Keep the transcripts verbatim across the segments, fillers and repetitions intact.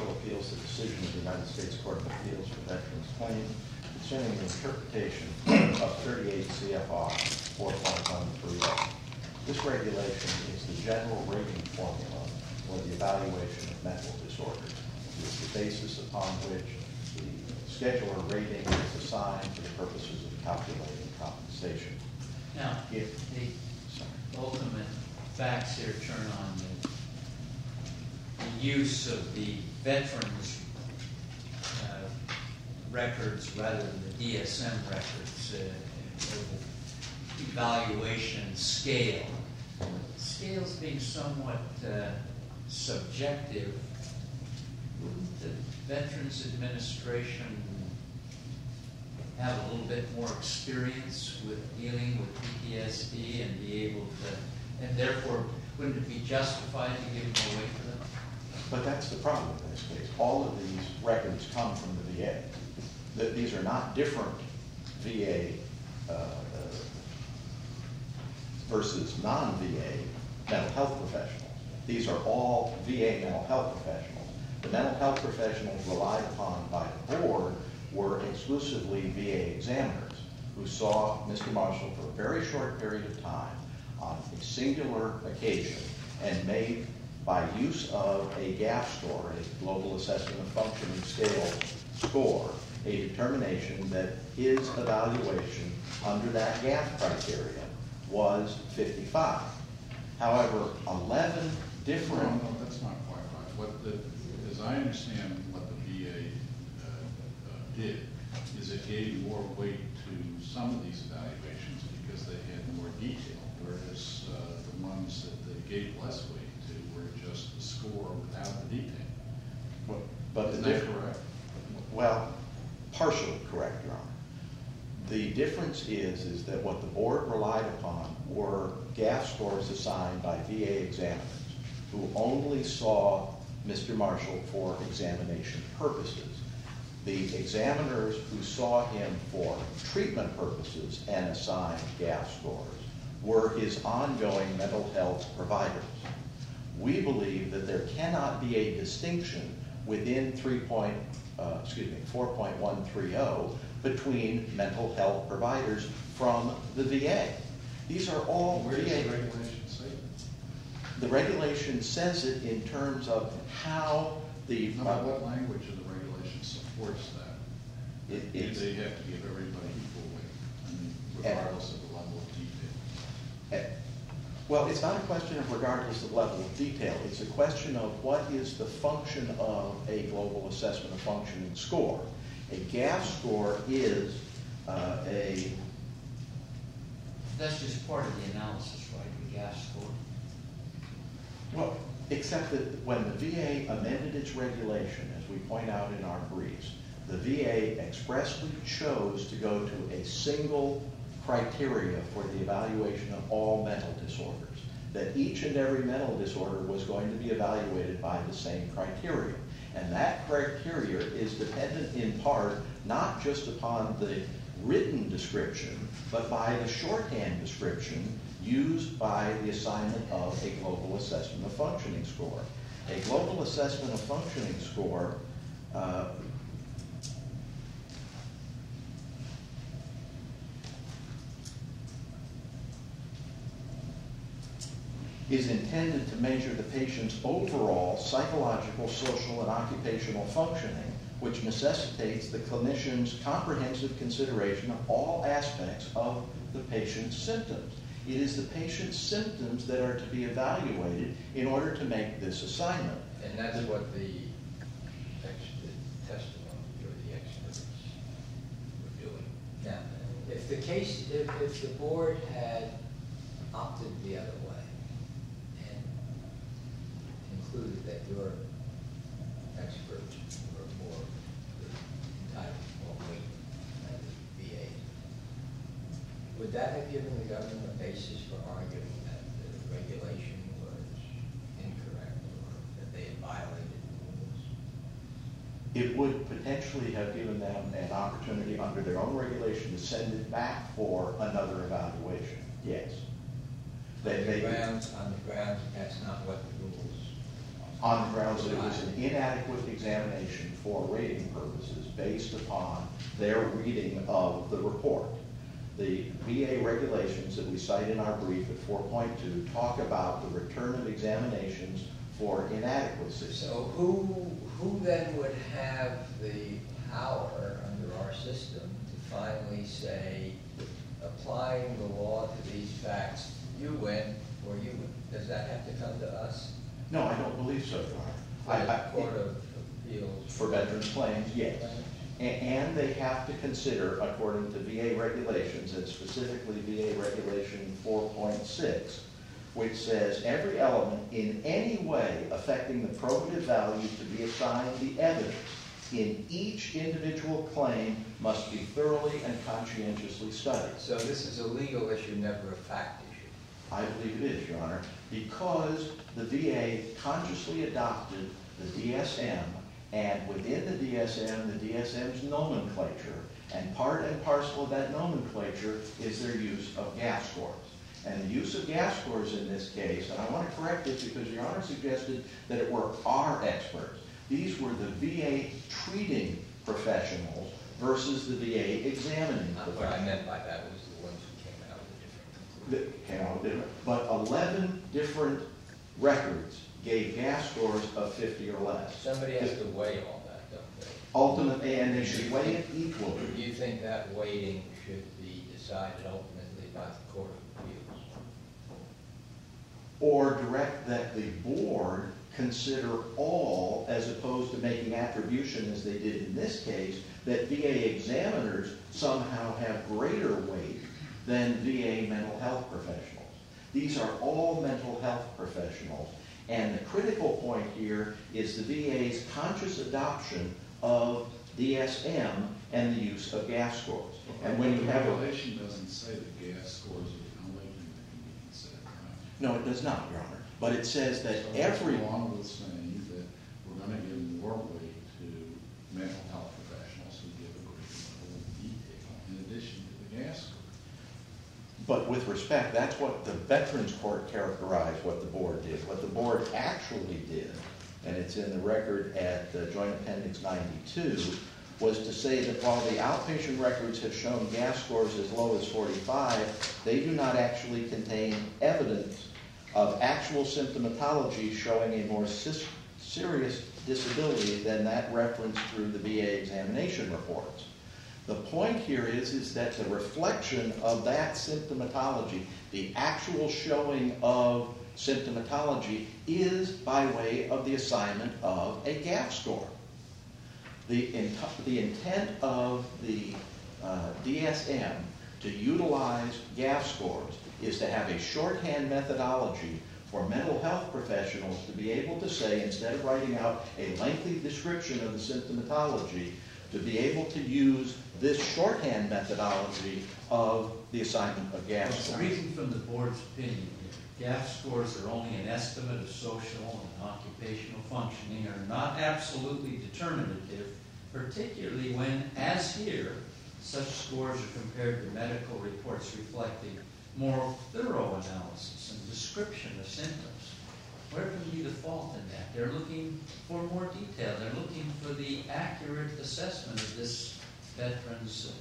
Marshall appeals the decision of the United States Court of Appeals for Veterans Claims concerning the interpretation of thirty-eight C F R four point one three oh. This regulation is the general rating formula for the evaluation of mental disorders. It is the basis upon which the scheduler rating is assigned for the purposes of calculating compensation. Now, If, the sorry. ultimate facts here turn on the, the use of the veterans' uh, records rather than the D S M records, uh, evaluation scale. Scales being somewhat uh, subjective, wouldn't the Veterans Administration have a little bit more experience with dealing with P T S D and be able to, and therefore wouldn't it be justified to give more weight to them? But that's the problem in this case. All of these records come from the V A. The, these are not different V A uh, uh, versus non-V A mental health professionals. These are all V A mental health professionals. The mental health professionals relied upon by the board were exclusively V A examiners who saw Mister Marshall for a very short period of time on a singular occasion and made, by use of a G A F score, a Global Assessment of Functioning Scale score, a determination that his evaluation under that G A F criteria was fifty-five. However, eleven different... No, no, that's not quite right. What the, as I understand what the V A uh, uh, did, is it gave more weight to some of these evaluations because they had more detail, whereas uh, the ones that they gave less weight to were just the score without the detail. But, but Is the that diff- correct? Well, partially correct, Your Honor. The difference is, is that what the board relied upon were G A F scores assigned by V A examiners who only saw Mister Marshall for examination purposes. The examiners who saw him for treatment purposes and assigned G A F scores were his ongoing mental health providers. We believe that there cannot be a distinction within three point, uh, excuse me, four point one three oh between mental health providers from the V A. These are all Where does V A. the regulation say that? The regulation says it in terms of how the... No, but what language of the regulation supports that? It, Do it's, they have to give everybody equal weight, I mean, regardless of the level of detail? eh, well, it's not a question of regardless of level of detail. It's a question of what is the function of a global assessment of functioning score. A G A F score is uh, a... That's just part of the analysis, right, the G A F score? Well, except that when the V A amended its regulation, as we point out in our briefs, the V A expressly chose to go to a single criteria for the evaluation of all mental disorders, that each and every mental disorder was going to be evaluated by the same criteria. And that criteria is dependent in part not just upon the written description, but by the shorthand description used by the assignment of a global assessment of functioning score. A global assessment of functioning score uh, is intended to measure the patient's overall psychological, social, and occupational functioning, which necessitates the clinician's comprehensive consideration of all aspects of the patient's symptoms. It is the patient's symptoms that are to be evaluated in order to make this assignment. And that's what the, ex- the testimony or the experts were doing. Now, if the case, if, if the board had opted the other way and concluded that your experts were more entitled to more weight than the V A, would that have given the government a basis for arguing that the regulation was incorrect or that they had violated the rules? It would potentially have given them an opportunity under their own regulation to send it back for another evaluation. Yes. They, On the they, grounds, on the grounds that that's not what the rules on the grounds that it was an inadequate examination for rating purposes based upon their reading of the report. The V A regulations that we cite in our brief at four point two talk about the return of examinations for inadequacy. So who, who then would have the power under our system to finally say, applying the law to these facts, you win or you win? Does that have to come to us? No, I don't believe so, Your Honor. For I- the I- Court of Appeals? For veterans' claims, yes. A- And they have to consider, according to V A regulations, and specifically V A Regulation four point six, which says every element in any way affecting the probative value to be assigned the evidence in each individual claim must be thoroughly and conscientiously studied. So this is a legal issue, never a fact issue? I believe it is, Your Honor, because the V A consciously adopted the D S M, and within the D S M, the D S M's nomenclature, and part and parcel of that nomenclature is their use of G A F scores. And the use of G A F scores in this case, and I want to correct this because Your Honor suggested that it were our experts. These were the V A treating professionals versus the V A examining Not professionals. what I meant by that was the ones who came out with a different conclusion. that came out different. But eleven different records gave G A F scores of fifty or less. Somebody has to weigh all that, don't they? Ultimately, and they should weigh it equally. Do you think that weighting should be decided ultimately by the Court of Appeals? Or direct that the board consider all, as opposed to making attribution as they did in this case, that V A examiners somehow have greater weight than V A mental health professionals. These are all mental health professionals. And the critical point here is the V A's conscious adoption of D S M and the use of G A F scores. And when you have The a... regulation doesn't say that G A F scores are the only thing that can be considered, right? No, it does not, Your Honor. But it says that So every... that's along with saying that we're going to give more weight to mental health professionals who give a great level of detail in addition to the G A F score. But with respect, that's what the Veterans Court characterized what the board did. What the board actually did, and it's in the record at uh, Joint Appendix ninety-two, was to say that while the outpatient records have shown G A F scores as low as forty-five, they do not actually contain evidence of actual symptomatology showing a more sis- serious disability than that referenced through the V A examination reports. The point here is, is that the reflection of that symptomatology, the actual showing of symptomatology, is by way of the assignment of a G A F score. The, in, the intent of the uh, D S M to utilize G A F scores is to have a shorthand methodology for mental health professionals to be able to say, instead of writing out a lengthy description of the symptomatology, to be able to use this shorthand methodology of the assignment of G A F Well, scores. reading from the board's opinion, G A F scores are only an estimate of social and occupational functioning, are not absolutely determinative, particularly when, as here, such scores are compared to medical reports reflecting more thorough analysis and description of symptoms. Where can be the fault in that? They're looking for more detail. They're looking for the accurate assessment of this veteran's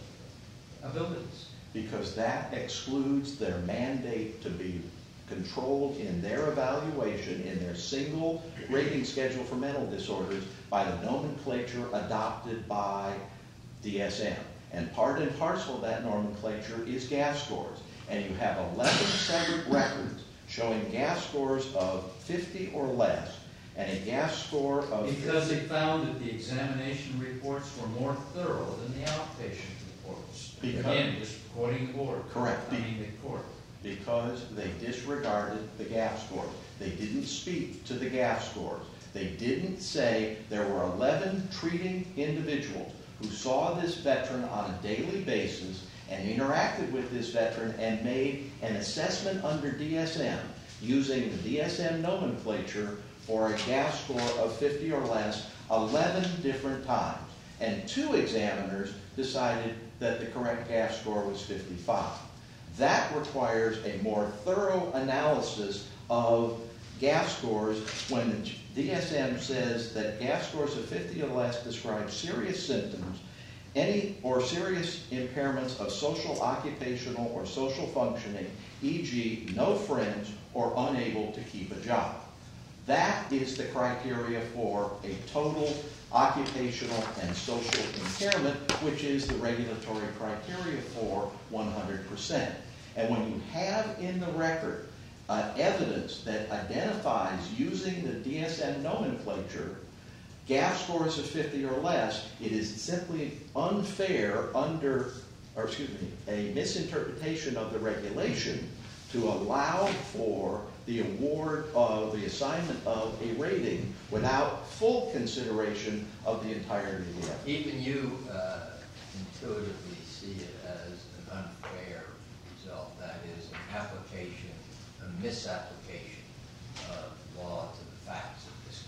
uh, abilities. Because that excludes their mandate to be controlled in their evaluation in their single rating schedule for mental disorders by the nomenclature adopted by D S M. And part and parcel of that nomenclature is G A F scores. And you have eleven separate records showing G A F scores of fifty or less, and a G A F score of Because they found that the examination reports were more thorough than the outpatient reports. Because- Again, just quoting the board. Correct. I mean, the court. because they disregarded the G A F scores. They didn't speak to the G A F scores. They didn't say there were eleven treating individuals who saw this veteran on a daily basis and interacted with this veteran and made an assessment under D S M using the D S M nomenclature for a G A F score of fifty or less eleven different times. And two examiners decided that the correct G A F score was fifty-five. That requires a more thorough analysis of G A F scores when the D S M says that G A F scores of fifty or less describe serious symptoms, any or serious impairments of social, occupational, or social functioning, for example, no friends or unable to keep a job. That is the criteria for a total occupational and social impairment, which is the regulatory criteria for one hundred percent. And when you have in the record uh, evidence that identifies using the D S M nomenclature G A F scores of fifty or less, it is simply unfair under, or excuse me, a misinterpretation of the regulation to allow for the award of the assignment of a rating without full consideration of the entirety of the evidence. Even you uh, intuitively see it as an unfair result, that is, an application, a misapplication of law to the facts of this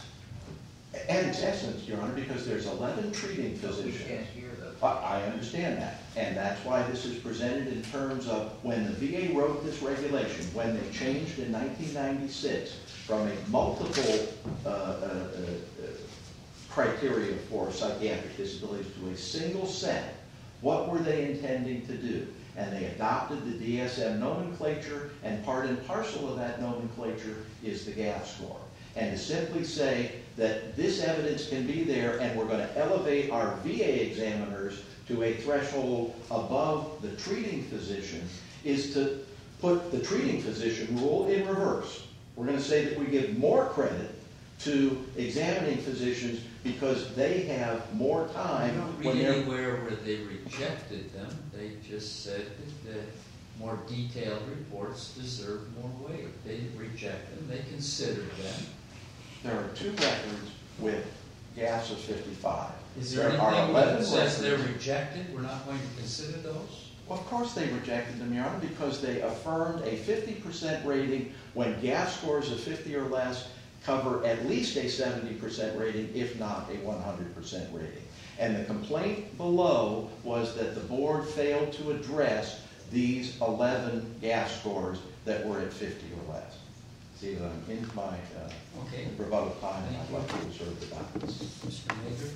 case. And its essence, Your Honor, because there's eleven treating So we physicians. can't hear those. I I understand that, and that's why this is presented in terms of when the V A wrote this regulation, when they changed in nineteen ninety-six from a multiple uh, uh, uh, criteria for psychiatric disabilities to a single set. What were they intending to do? And they adopted the D S M nomenclature, and part and parcel of that nomenclature is the G A F score. And to simply say that this evidence can be there and we're going to elevate our V A examiners to a threshold above the treating physician is to put the treating physician rule in reverse. We're going to say that we give more credit to examining physicians because they have more I time. don't when read they're- anywhere where they rejected them. They just said that more detailed reports deserve more weight. They didn't reject them. They considered them. There are two records with G A Fs of fifty-five. Is there are anything eleven that says they're records. rejected? We're not going to consider those? Well, of course they rejected them, Your Honor, because they affirmed a fifty percent rating when G A F scores of fifty or less cover at least a seventy percent rating, if not a one hundred percent rating. And the complaint below was that the board failed to address these eleven G A F scores that were at fifty or less. See that I'm in my uh, Okay. rebuttal time, and I'd like to reserve the balance. Mister Major?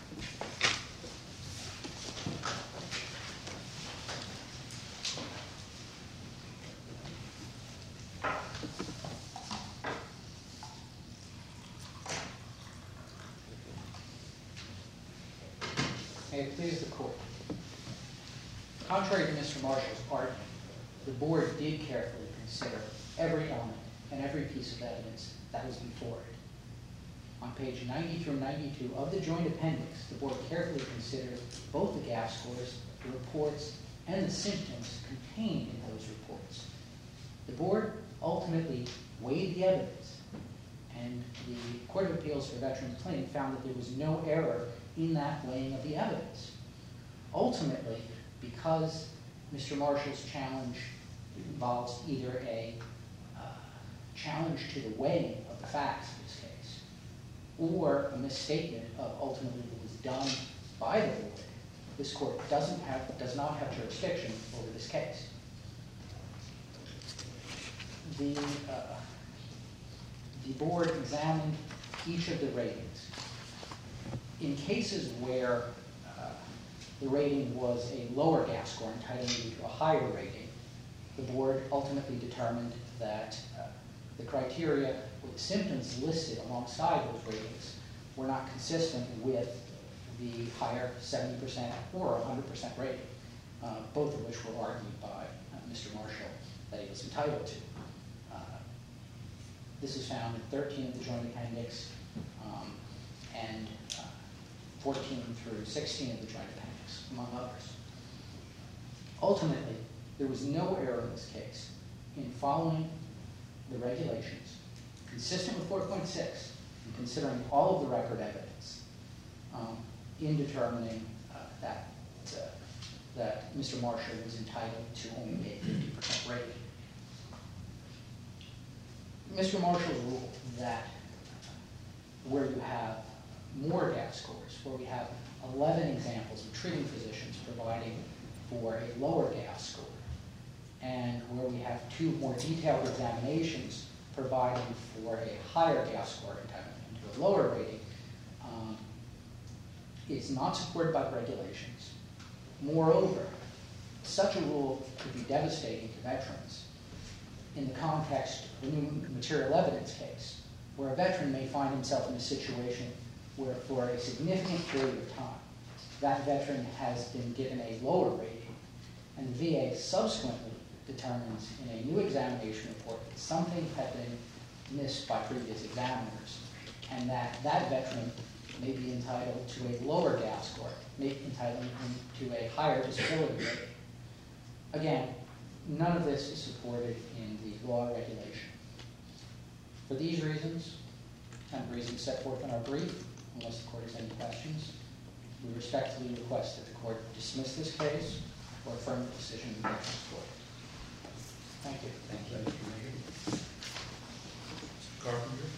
May it please the court. Contrary to Mister Marshall's argument, the board did carefully consider every element and every piece of evidence that was before it. On page ninety through ninety-two of the joint appendix, the board carefully considered both the G A F scores, the reports, and the symptoms contained in those reports. The board ultimately weighed the evidence, and the Court of Appeals for Veterans Claims found that there was no error in that weighing of the evidence. Ultimately, because Mister Marshall's challenge involves either a uh, challenge to the weighing of the facts of this case, or a misstatement of ultimately what was done by the board, this court doesn't have, does not have jurisdiction over this case. The, uh, the board examined each of the ratings. In cases where uh, the rating was a lower G A F score entitling you to a higher rating, the board ultimately determined that uh, the criteria or the symptoms listed alongside those ratings were not consistent with the higher seventy percent or one hundred percent rating, uh, both of which were argued by uh, Mister Marshall that he was entitled to. Uh, this is found in thirteen of the joint appendix um, and uh, fourteen through sixteen of the joint appendix, among others. Ultimately, there was no error in this case in following the regulations, consistent with four point six, and considering all of the record evidence um, in determining uh, that, uh, that Mister Marshall was entitled to only a fifty percent rating. Mister Marshall ruled that where you have more G A F scores, where we have eleven examples of treating physicians providing for a lower G A F score, and where we have two more detailed examinations providing for a higher GAF score entitlement to a lower rating um, is not supported by the regulations. Moreover, such a rule could be devastating to veterans in the context of a new material evidence case, where a veteran may find himself in a situation where for a significant period of time, that veteran has been given a lower rating, and the V A subsequently determines in a new examination report that something had been missed by previous examiners, and that that veteran may be entitled to a lower GAF score, may be entitled to a higher disability rating. Again, none of this is supported in the law regulation. For these reasons, and the reasons set forth in our brief, unless the court has any questions, we respectfully request that the court dismiss this case or affirm the decision of the Veterans Court. Thank you. Thank you, Mister Mayor. Mister Carpenter?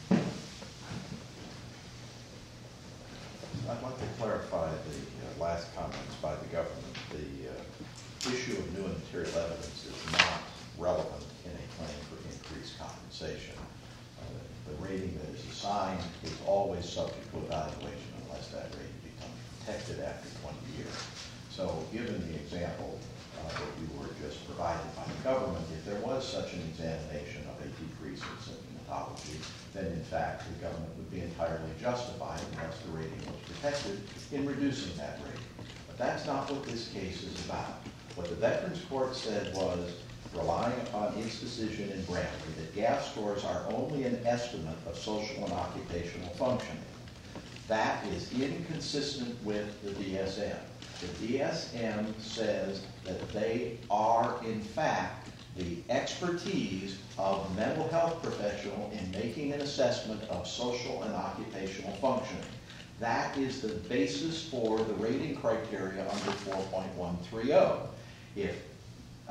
I'd like to clarify the uh, last comments by the government. The uh, issue of new and material evidence is not relevant in a claim for increased compensation. Uh, the rating that is assigned is always subject to evaluation unless that rating becomes protected after twenty years. So given the example uh, that you were just provided by the government, if there was such an examination of a decrease in symptomatology, then in fact the government would be entirely justified unless the rating was protected in reducing that rating. But that's not what this case is about. What the Veterans Court said was, relying upon its decision in Brantley, that GAF scores are only an estimate of social and occupational functioning. That is inconsistent with the D S M. The D S M says that they are, in fact, the expertise of a mental health professional in making an assessment of social and occupational functioning. That is the basis for the rating criteria under four point one three zero. If uh,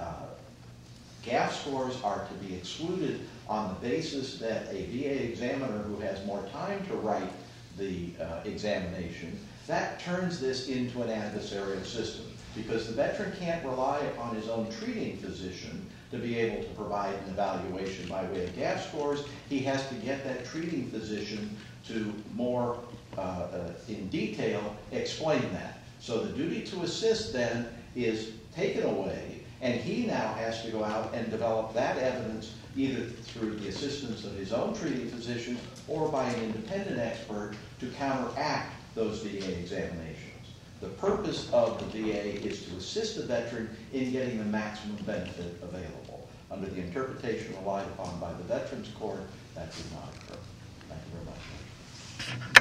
GAF scores are to be excluded on the basis that a V A examiner who has more time to write the uh, examination, that turns this into an adversarial system, because the veteran can't rely upon his own treating physician to be able to provide an evaluation by way of GAF scores. He has to get that treating physician to more uh, uh, in detail explain that. So the duty to assist then is taken away, and he now has to go out and develop that evidence either through the assistance of his own treating physician or by an independent expert to counteract those V A examinations. The purpose of the V A is to assist the veteran in getting the maximum benefit available. Under the interpretation relied upon by the Veterans Court, that did not occur. Thank you very much.